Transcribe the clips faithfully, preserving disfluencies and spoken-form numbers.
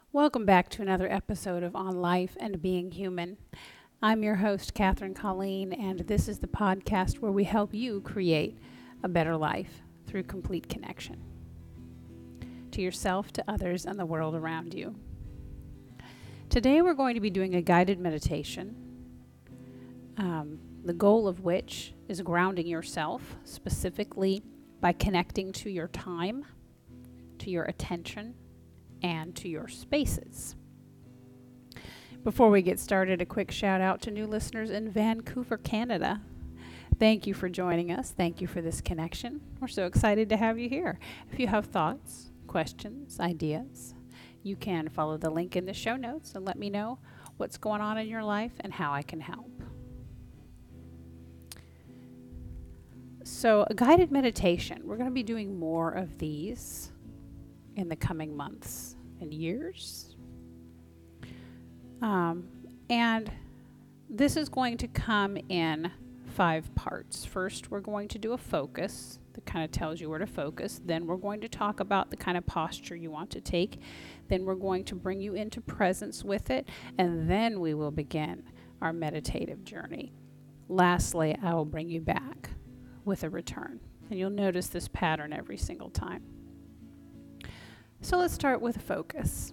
Welcome back to another episode of On Life and Being Human. I'm your host, Catherine Colleen, and this is the podcast where we help you create a better life through complete connection to yourself, to others, and the world around you. Today we're going to be doing a guided meditation, um, the goal of which is grounding yourself, specifically by connecting to your time, to your attention, and to your spaces. Before we get started, a quick shout out to new listeners in Vancouver, Canada. Thank you for joining us. Thank you for this connection. We're so excited to have you here. If you have thoughts, questions, ideas, you can follow the link in the show notes and let me know what's going on in your life and how I can help. So, a guided meditation. We're going to be doing more of these in the coming months and years. Um, and this is going to come in five parts. First, we're going to do a focus that kind of tells you where to focus. Then we're going to talk about the kind of posture you want to take. Then we're going to bring you into presence with it. And then we will begin our meditative journey. Lastly, I will bring you back with a return. And you'll notice this pattern every single time. So let's start with focus.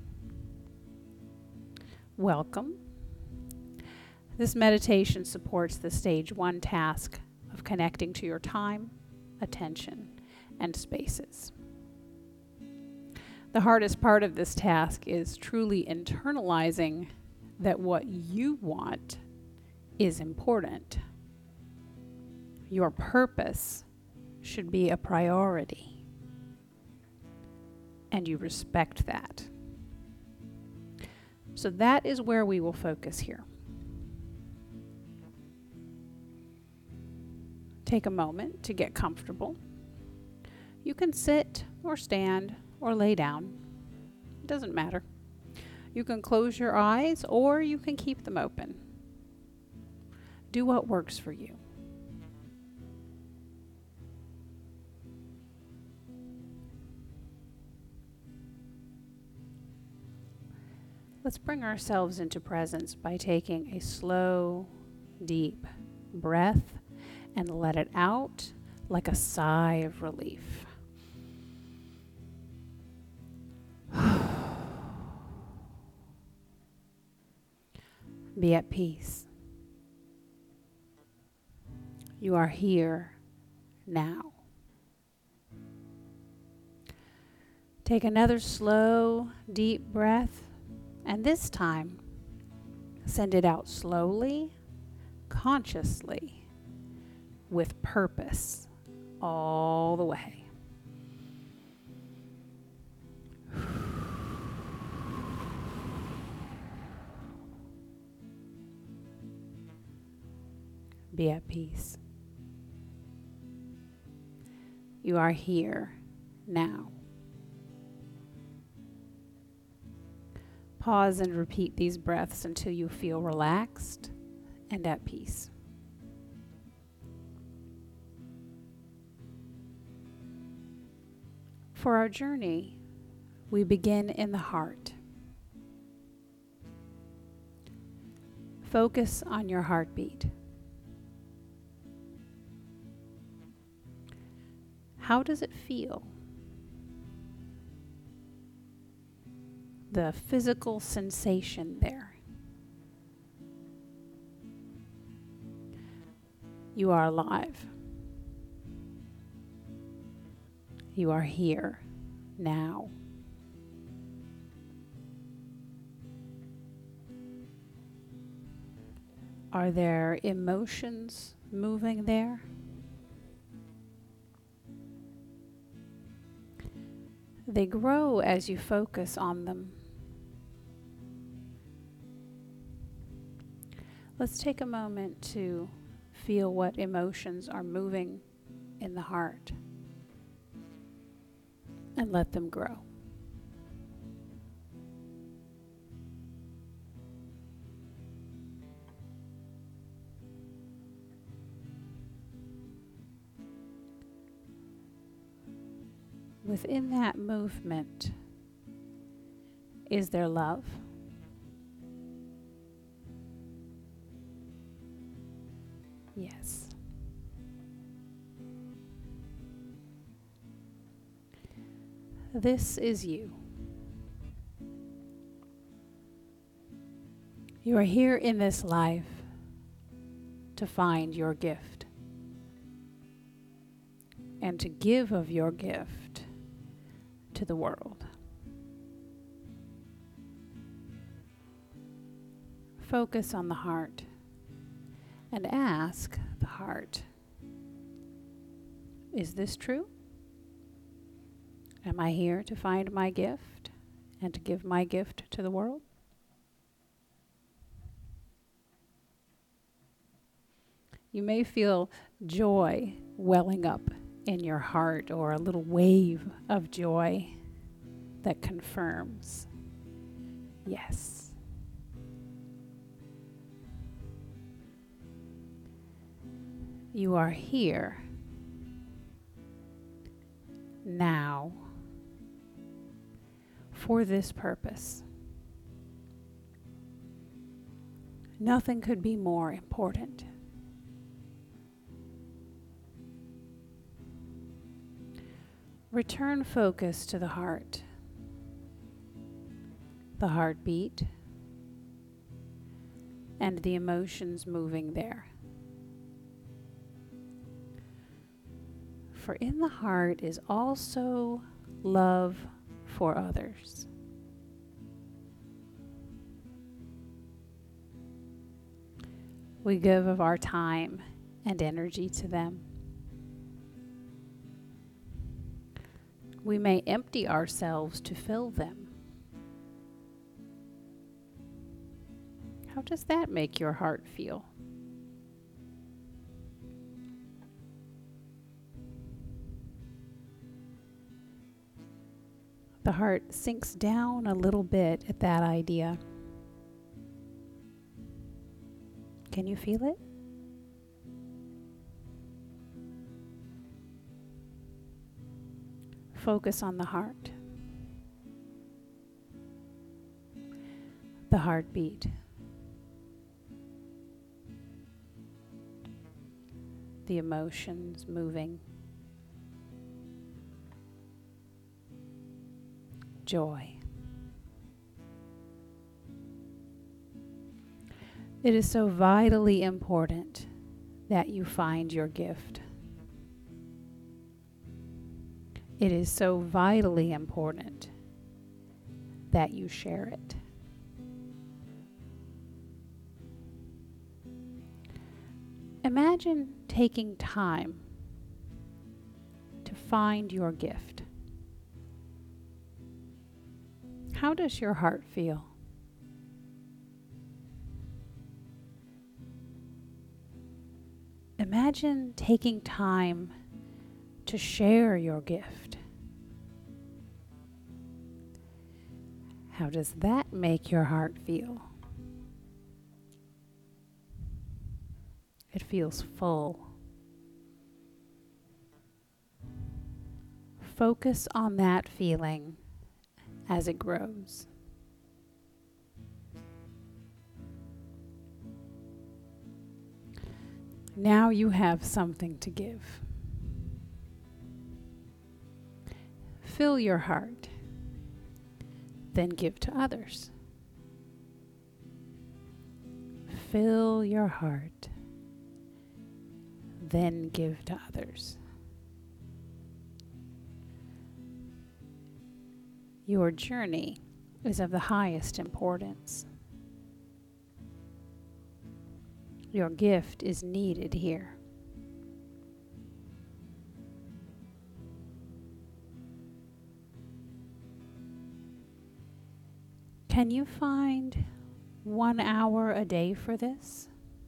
Welcome. This meditation supports the stage one task of connecting to your time, attention, and spaces. The hardest part of this task is truly internalizing that what you want is important. Your purpose should be a priority. And you respect that. So that is where we will focus here. Take a moment to get comfortable. You can sit or stand or lay down. It doesn't matter. You can close your eyes or you can keep them open. Do what works for you. Let's bring ourselves into presence by taking a slow, deep breath and let it out like a sigh of relief. Be at peace. You are here now. Take another slow, deep breath. And this time, send it out slowly, consciously, with purpose, all the way. Be at peace. You are here now. Pause and repeat these breaths until you feel relaxed and at peace. For our journey, we begin in the heart. Focus on your heartbeat. How does it feel? The physical sensation there. You are alive. You are here now. Are there emotions moving there? They grow as you focus on them. Let's take a moment to feel what emotions are moving in the heart and let them grow. Within that movement Is there love? Yes. This is you. You are here in this life to find your gift and to give of your gift to the world. Focus on the heart and ask the heart, is this true? Am I here to find my gift and to give my gift to the world? You may feel joy welling up in your heart, or a little wave of joy that confirms, yes. You are here now for this purpose. Nothing could be more important. Return focus to the heart, the heartbeat, and the emotions moving there. For in the heart is also love for others. We give of our time and energy to them. We may empty ourselves to fill them. How does that make your heart feel? The heart sinks down a little bit at that idea. Can you feel it? Focus on the heart, the heartbeat, the emotions moving, joy. It is so vitally important that you find your gift. It is so vitally important that you share it. Imagine taking time to find your gift. How does your heart feel? Imagine taking time to share your gift. How does that make your heart feel? It feels full. Focus on that feeling as it grows. Now you have something to give. Fill your heart, then give to others. Fill your heart, then give to others. Your journey is of the highest importance. Your gift is needed here. Can you find one hour a day for this?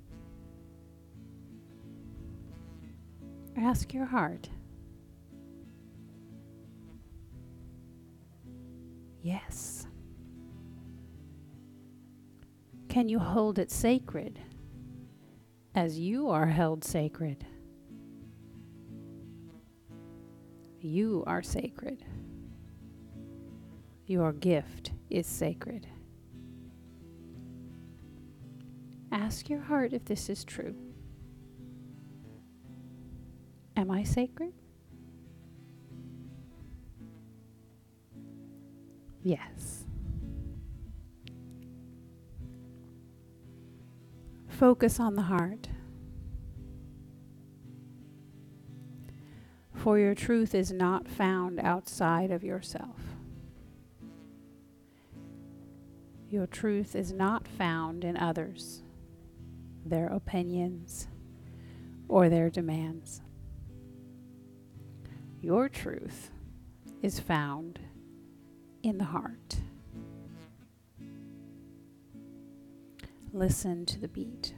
Ask your heart. Yes. Can you hold it sacred as you are held sacred? You are sacred. Your gift is sacred. Ask your heart if this is true. Am I sacred? Yes. Focus on the heart. For your truth is not found outside of yourself. Your truth is not found in others, their opinions, or their demands. Your truth is found in the heart. Listen to the beat,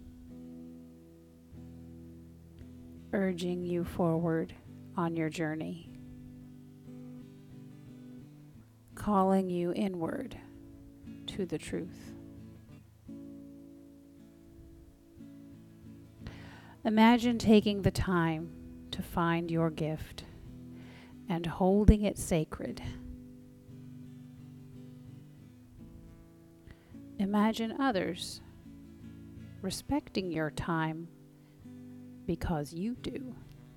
urging you forward on your journey, calling you inward to the truth. Imagine taking the time to find your gift and holding it sacred. Imagine others respecting your time because you do.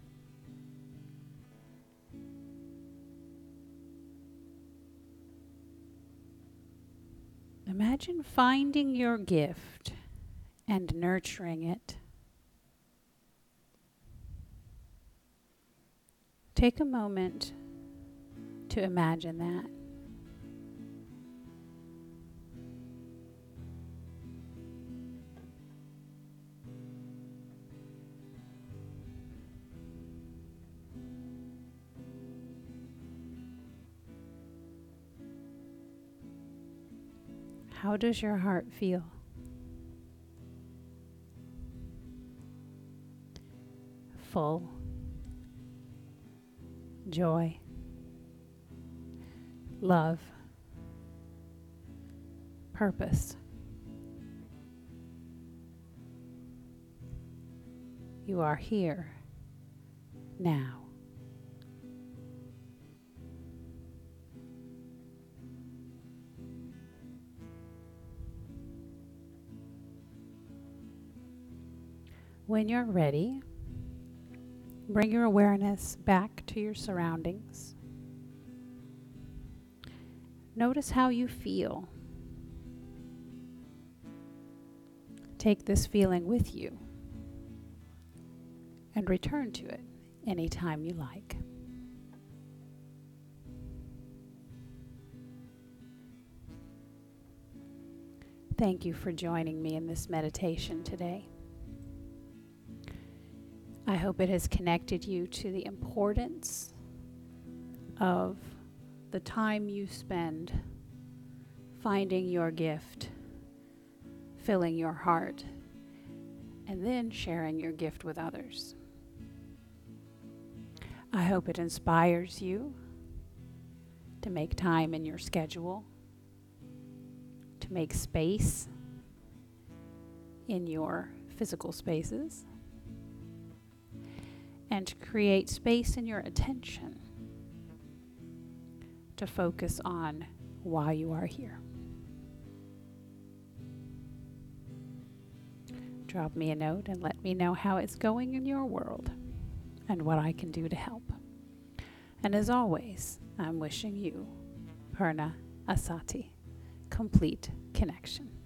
Imagine finding your gift and nurturing it. Take a moment to imagine that. How does your heart feel? Full. Joy. Love. Purpose. You are here now. When you're ready, bring your awareness back to your surroundings. Notice how you feel. Take this feeling with you and return to it anytime you like. Thank you for joining me in this meditation today. I hope it has connected you to the importance of the time you spend finding your gift, filling your heart, and then sharing your gift with others. I hope it inspires you to make time in your schedule, to make space in your physical spaces, and to create space in your attention to focus on why you are here. Drop me a note and let me know how it's going in your world and what I can do to help. And as always, I'm wishing you Purna Asati, complete connection.